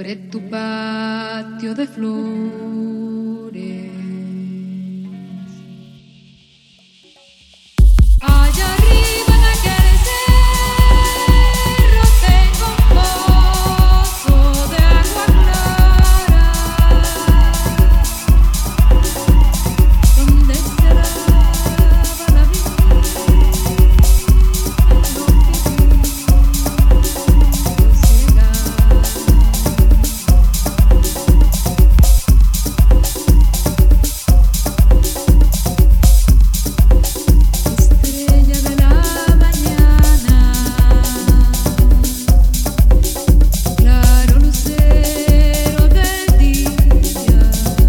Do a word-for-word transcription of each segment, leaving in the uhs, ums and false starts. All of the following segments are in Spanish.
Cubre tu patio de flores. Allá arriba en aquel cerro tengo un pozo de agua clara, donde se lava la vida a lo que Dios llega. Estrella de la mañana, claro lucero del día,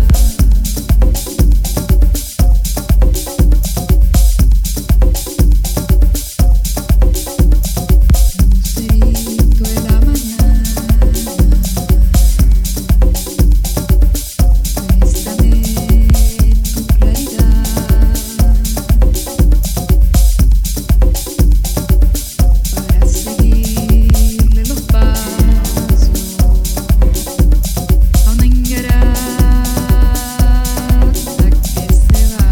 lucerito de la mañana, préstame tu claridad para seguirle los pasos a una ingrata que se va.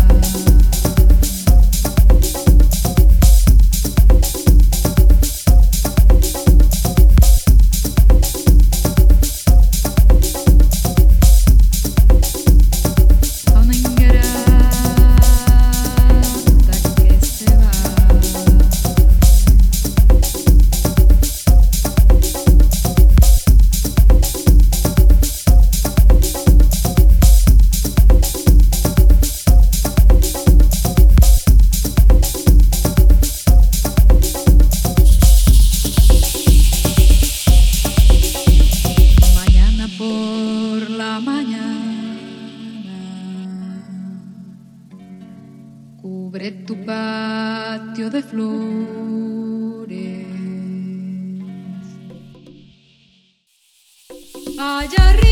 A una ingrata que se va. Mañana por la mañana, cubre tu patio de flores. Allá arriba